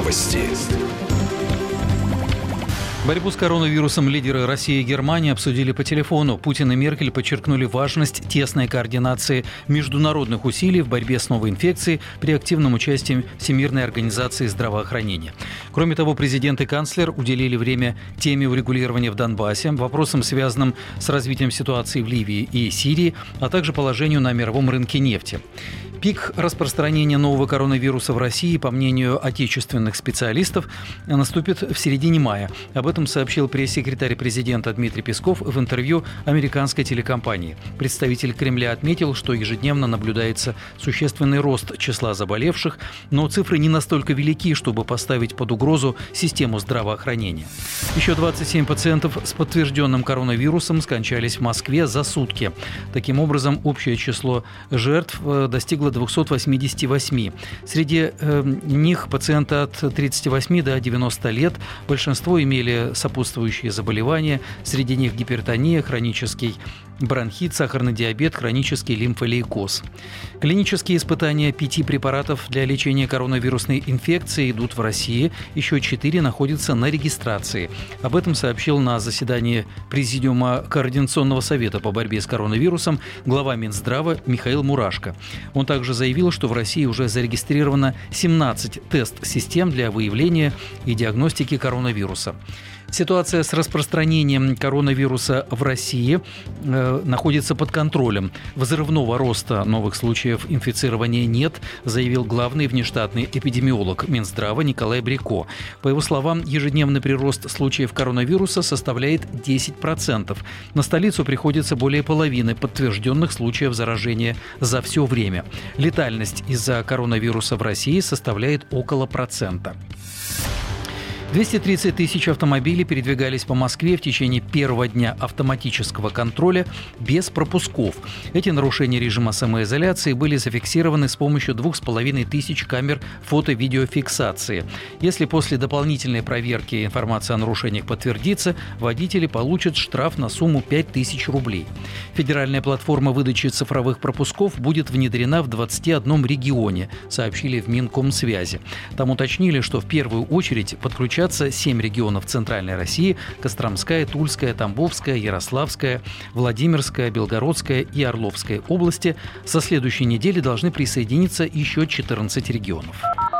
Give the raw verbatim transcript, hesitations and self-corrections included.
Новости. Борьбу с коронавирусом лидеры России и Германии обсудили по телефону. Путин и Меркель подчеркнули важность тесной координации международных усилий в борьбе с новой инфекцией при активном участии Всемирной организации здравоохранения. Кроме того, президент и канцлер уделили время теме урегулирования в Донбассе, вопросам, связанным с развитием ситуации в Ливии и Сирии, а также положению на мировом рынке нефти. Пик распространения нового коронавируса в России, по мнению отечественных специалистов, наступит в середине мая. Об этом сообщил пресс-секретарь президента Дмитрий Песков в интервью американской телекомпании. Представитель Кремля отметил, что ежедневно наблюдается существенный рост числа заболевших, но цифры не настолько велики, чтобы поставить под угрозу систему здравоохранения. Еще двадцать семь пациентов с подтвержденным коронавирусом скончались в Москве за сутки. Таким образом, общее число жертв достигло двухсот восьмидесяти восьми. Среди э, них пациенты от тридцати восьми до девяноста лет. Большинство имели сопутствующие заболевания. Среди них гипертония, хронический бронхит, сахарный диабет, хронический лимфолейкоз. Клинические испытания пяти препаратов для лечения коронавирусной инфекции идут в России. Еще четыре находятся на регистрации. Об этом сообщил на заседании Президиума Координационного совета по борьбе с коронавирусом глава Минздрава Михаил Мурашко. Он также заявил, что в России уже зарегистрировано семнадцать тест-систем для выявления и диагностики коронавируса. Ситуация с распространением коронавируса в России э, находится под контролем. Взрывного роста новых случаев инфицирования нет, заявил главный внештатный эпидемиолог Минздрава Николай Брико. По его словам, ежедневный прирост случаев коронавируса составляет десять процентов. На столицу приходится более половины подтвержденных случаев заражения за все время. Летальность из-за коронавируса в России составляет около процента. двести тридцать тысяч автомобилей передвигались по Москве в течение первого дня автоматического контроля без пропусков. Эти нарушения режима самоизоляции были зафиксированы с помощью двух с половиной тысяч камер фото-видеофиксации. Если после дополнительной проверки информация о нарушениях подтвердится, водители получат штраф на сумму пять тысяч рублей. Федеральная платформа выдачи цифровых пропусков будет внедрена в двадцати одном регионе, сообщили в Минкомсвязи. Там уточнили, что в первую очередь подключат семь регионов Центральной России – Костромская, Тульская, Тамбовская, Ярославская, Владимирская, Белгородская и Орловская области. Со следующей недели должны присоединиться еще четырнадцать регионов.